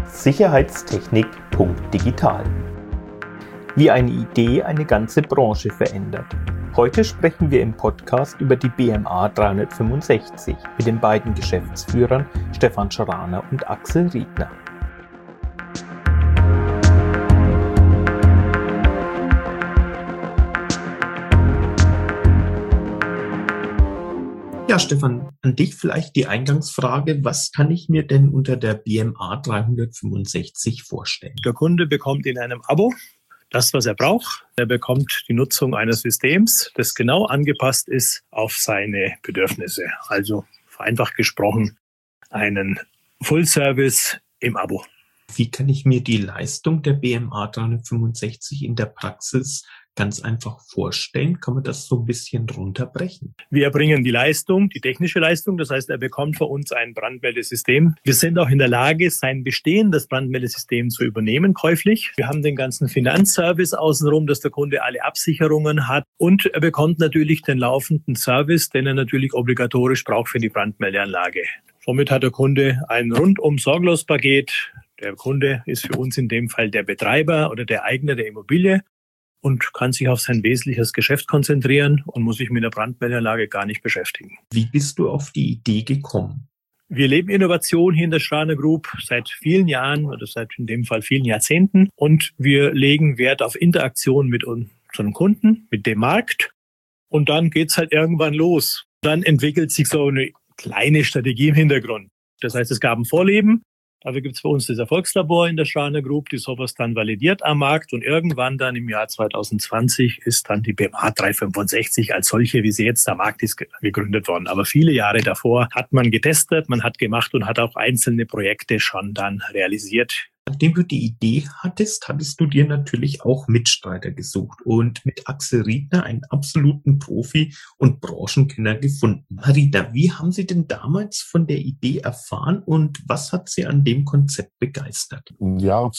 Sicherheitstechnik.digital. Wie eine Idee eine ganze Branche verändert. Heute sprechen wir im Podcast über die BMA 365 mit den beiden Geschäftsführern Stefan Schraner und Axel Riedner. Ja, Stefan, an dich vielleicht die Eingangsfrage. Was kann ich mir denn unter der BMA 365 vorstellen? Der Kunde bekommt in einem Abo das, was er braucht. Er bekommt die Nutzung eines Systems, das genau angepasst ist auf seine Bedürfnisse. Also vereinfacht gesprochen, einen Full-Service im Abo. Wie kann ich mir die Leistung der BMA 365 in der Praxis ganz einfach vorstellen? Kann man das so ein bisschen runterbrechen? Wir erbringen die Leistung, die technische Leistung. Das heißt, er bekommt von uns ein Brandmeldesystem. Wir sind auch in der Lage, sein bestehendes Brandmeldesystem zu übernehmen, käuflich. Wir haben den ganzen Finanzservice außenrum, dass der Kunde alle Absicherungen hat. Und er bekommt natürlich den laufenden Service, den er natürlich obligatorisch braucht für die Brandmeldeanlage. Somit hat der Kunde ein rundum sorglos Paket. Der Kunde ist für uns in dem Fall der Betreiber oder der Eigner der Immobilie und kann sich auf sein wesentliches Geschäft konzentrieren und muss sich mit der Brandmeldeanlage gar nicht beschäftigen. Wie bist du auf die Idee gekommen? Wir leben Innovation hier in der Schraner Group seit vielen Jahren oder seit in dem Fall vielen Jahrzehnten und wir legen Wert auf Interaktion mit unseren Kunden, mit dem Markt und dann geht's halt irgendwann los. Dann entwickelt sich so eine kleine Strategie im Hintergrund. Das heißt, es gab ein Vorleben. Dafür gibt es bei uns das Erfolgslabor in der Schraner Group, die sowas dann validiert am Markt. Und irgendwann dann im Jahr 2020 ist dann die BMA 365 als solche, wie sie jetzt am Markt ist, gegründet worden. Aber viele Jahre davor hat man getestet, man hat gemacht und hat auch einzelne Projekte schon dann realisiert. Nachdem du die Idee hattest du dir natürlich auch Mitstreiter gesucht und mit Axel Riedner einen absoluten Profi und Branchenkenner gefunden. Herr Riedner, wie haben Sie denn damals von der Idee erfahren und was hat Sie an dem Konzept begeistert? Im Jahr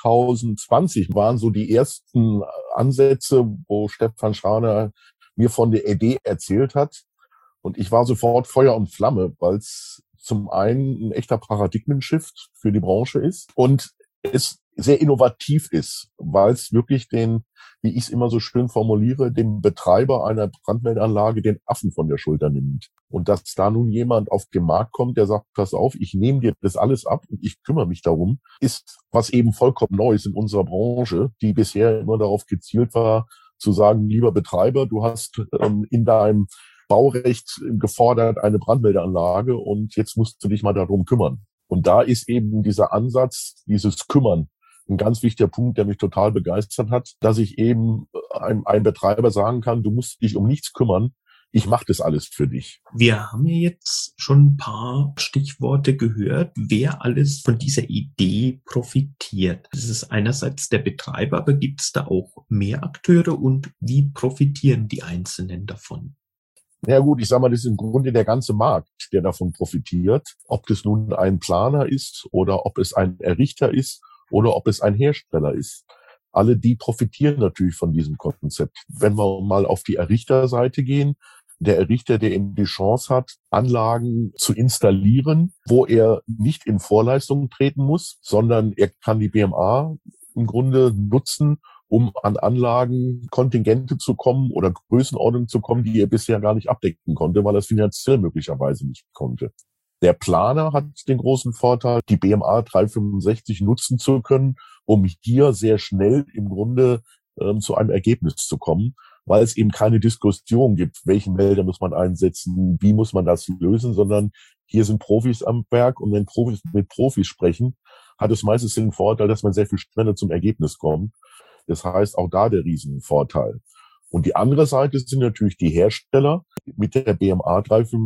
2020 waren so die ersten Ansätze, wo Stefan Schraner mir von der Idee erzählt hat. Und ich war sofort Feuer und Flamme, weil es zum einen ein echter Paradigmen-Shift für die Branche ist und es sehr innovativ ist, weil es wirklich wie ich es immer so schön formuliere, dem Betreiber einer Brandmeldeanlage den Affen von der Schulter nimmt. Und dass da nun jemand auf den Markt kommt, der sagt, pass auf, ich nehme dir das alles ab und ich kümmere mich darum, ist was eben vollkommen Neues in unserer Branche, die bisher immer darauf gezielt war, zu sagen, lieber Betreiber, du hast in deinem Baurecht gefordert eine Brandmeldeanlage und jetzt musst du dich mal darum kümmern. Und da ist eben dieser Ansatz, dieses Kümmern, ein ganz wichtiger Punkt, der mich total begeistert hat, dass ich eben einem Betreiber sagen kann, du musst dich um nichts kümmern, ich mache das alles für dich. Wir haben ja jetzt schon ein paar Stichworte gehört, wer alles von dieser Idee profitiert. Das ist einerseits der Betreiber, aber gibt es da auch mehr Akteure und wie profitieren die Einzelnen davon? Ja gut, ich sag mal, das ist im Grunde der ganze Markt, der davon profitiert. Ob das nun ein Planer ist oder ob es ein Errichter ist oder ob es ein Hersteller ist. Alle die profitieren natürlich von diesem Konzept. Wenn wir mal auf die Errichterseite gehen, der Errichter, der eben die Chance hat, Anlagen zu installieren, wo er nicht in Vorleistung treten muss, sondern er kann die BMA im Grunde nutzen, um an Anlagen Kontingente zu kommen oder Größenordnungen zu kommen, die er bisher gar nicht abdecken konnte, weil er es finanziell möglicherweise nicht konnte. Der Planer hat den großen Vorteil, die BMA 365 nutzen zu können, um hier sehr schnell im Grunde zu einem Ergebnis zu kommen, weil es eben keine Diskussion gibt, welchen Melder muss man einsetzen, wie muss man das lösen, sondern hier sind Profis am Werk und wenn Profis mit Profis sprechen, hat es meistens den Vorteil, dass man sehr viel schneller zum Ergebnis kommt. Das heißt, auch da der Riesenvorteil. Und die andere Seite sind natürlich die Hersteller mit der BMA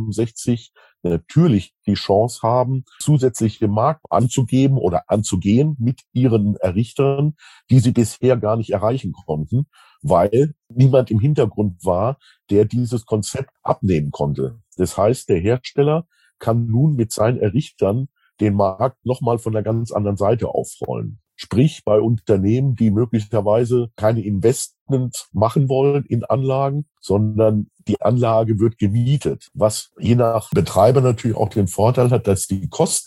365 natürlich die Chance haben, zusätzliche Markt anzugeben oder anzugehen mit ihren Errichtern, die sie bisher gar nicht erreichen konnten, weil niemand im Hintergrund war, der dieses Konzept abnehmen konnte. Das heißt, der Hersteller kann nun mit seinen Errichtern den Markt nochmal von einer ganz anderen Seite aufrollen. Sprich, bei Unternehmen, die möglicherweise keine Investment machen wollen in Anlagen, sondern die Anlage wird gemietet, was je nach Betreiber natürlich auch den Vorteil hat, dass die Kosten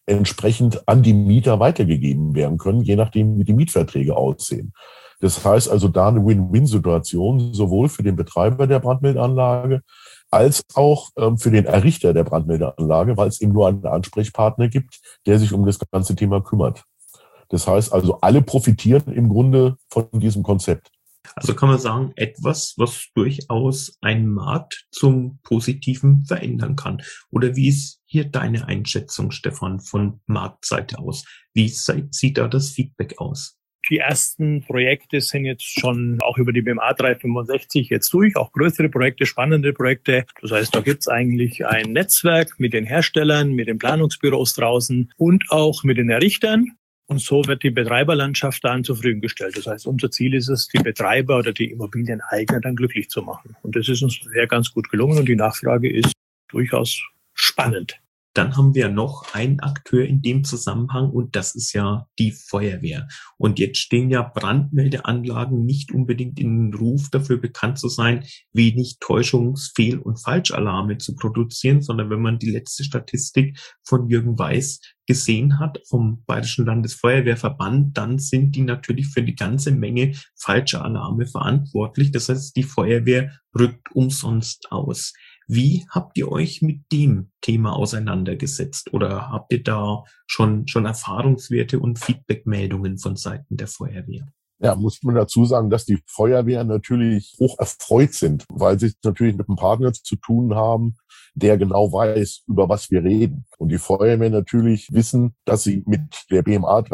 entsprechend an die Mieter weitergegeben werden können, je nachdem, wie die Mietverträge aussehen. Das heißt also da eine Win-Win-Situation, sowohl für den Betreiber der Brandmeldeanlage als auch für den Errichter der Brandmeldeanlage, weil es eben nur einen Ansprechpartner gibt, der sich um das ganze Thema kümmert. Das heißt also, alle profitieren im Grunde von diesem Konzept. Also kann man sagen, etwas, was durchaus einen Markt zum Positiven verändern kann. Oder wie ist hier deine Einschätzung, Stefan, von Marktseite aus? Wie sieht da das Feedback aus? Die ersten Projekte sind jetzt schon auch über die BMA 365 jetzt durch, auch größere Projekte, spannende Projekte. Das heißt, da gibt's eigentlich ein Netzwerk mit den Herstellern, mit den Planungsbüros draußen und auch mit den Errichtern. Und so wird die Betreiberlandschaft dann zufriedengestellt. Das heißt, unser Ziel ist es, die Betreiber oder die Immobilieneigner dann glücklich zu machen. Und das ist uns sehr ganz gut gelungen und die Nachfrage ist durchaus spannend. Dann haben wir noch einen Akteur in dem Zusammenhang und das ist ja die Feuerwehr. Und jetzt stehen ja Brandmeldeanlagen nicht unbedingt in den Ruf, dafür bekannt zu sein, wenig Täuschungs-, und Falschalarme zu produzieren, sondern wenn man die letzte Statistik von Jürgen Weiß gesehen hat, vom Bayerischen Landesfeuerwehrverband, dann sind die natürlich für die ganze Menge falscher Alarme verantwortlich. Das heißt, die Feuerwehr rückt umsonst aus. Wie habt ihr euch mit dem Thema auseinandergesetzt oder habt ihr da schon Erfahrungswerte und Feedbackmeldungen von Seiten der Feuerwehr? Ja, muss man dazu sagen, dass die Feuerwehren natürlich hoch erfreut sind, weil sie natürlich mit einem Partner zu tun haben, der genau weiß, über was wir reden. Und die Feuerwehren natürlich wissen, dass sie mit der BMA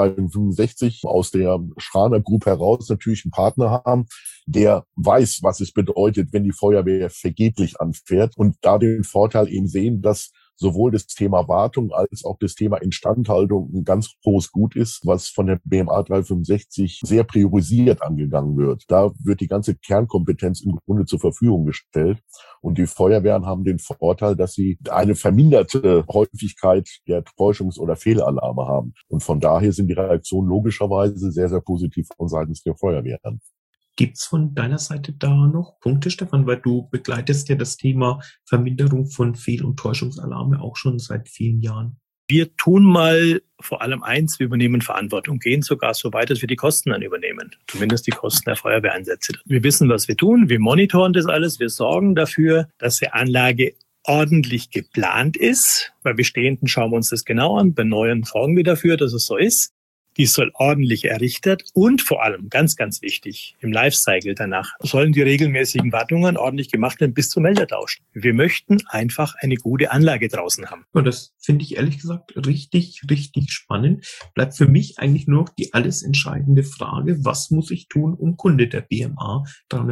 365 aus der Schraner Group heraus natürlich einen Partner haben, der weiß, was es bedeutet, wenn die Feuerwehr vergeblich anfährt und da den Vorteil eben sehen, dass sowohl das Thema Wartung als auch das Thema Instandhaltung ein ganz großes Gut ist, was von der BMA 365 sehr priorisiert angegangen wird. Da wird die ganze Kernkompetenz im Grunde zur Verfügung gestellt. Und die Feuerwehren haben den Vorteil, dass sie eine verminderte Häufigkeit der Täuschungs- oder Fehlalarme haben. Und von daher sind die Reaktionen logischerweise sehr, sehr positiv von seitens der Feuerwehren. Gibt's von deiner Seite da noch Punkte, Stefan, weil du begleitest ja das Thema Verminderung von Fehl- und Täuschungsalarme auch schon seit vielen Jahren? Wir tun mal vor allem eins, wir übernehmen Verantwortung, gehen sogar so weit, dass wir die Kosten dann übernehmen, zumindest die Kosten der Feuerwehreinsätze. Wir wissen, was wir tun, wir monitoren das alles, wir sorgen dafür, dass die Anlage ordentlich geplant ist. Bei bestehenden schauen wir uns das genau an, bei neuen sorgen wir dafür, dass es so ist. Die soll ordentlich errichtet und vor allem, ganz, ganz wichtig, im Lifecycle danach sollen die regelmäßigen Wartungen ordentlich gemacht werden bis zum Meldertausch. Wir möchten einfach eine gute Anlage draußen haben. Und das finde ich ehrlich gesagt richtig, richtig spannend. Bleibt für mich eigentlich nur noch die alles entscheidende Frage, was muss ich tun, um Kunde der BMA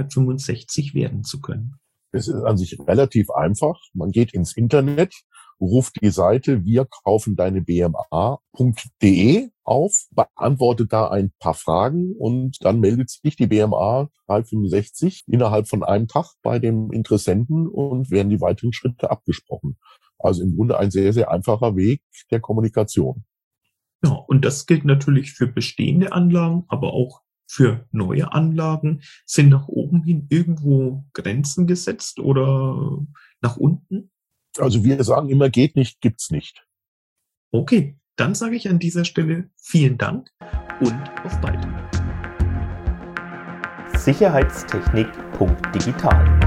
365 werden zu können? Es ist an sich relativ einfach. Man geht ins Internet, ruft die Seite wirkaufendeinebma.de auf, beantwortet da ein paar Fragen und dann meldet sich die BMA 365 innerhalb von einem Tag bei dem Interessenten und werden die weiteren Schritte abgesprochen. Also im Grunde ein sehr, sehr einfacher Weg der Kommunikation. Ja, und das gilt natürlich für bestehende Anlagen, aber auch für neue Anlagen. Sind nach oben hin irgendwo Grenzen gesetzt oder nach unten? Also wir sagen immer, geht nicht, gibt's nicht. Okay, dann sage ich an dieser Stelle vielen Dank und auf bald. Sicherheitstechnik.digital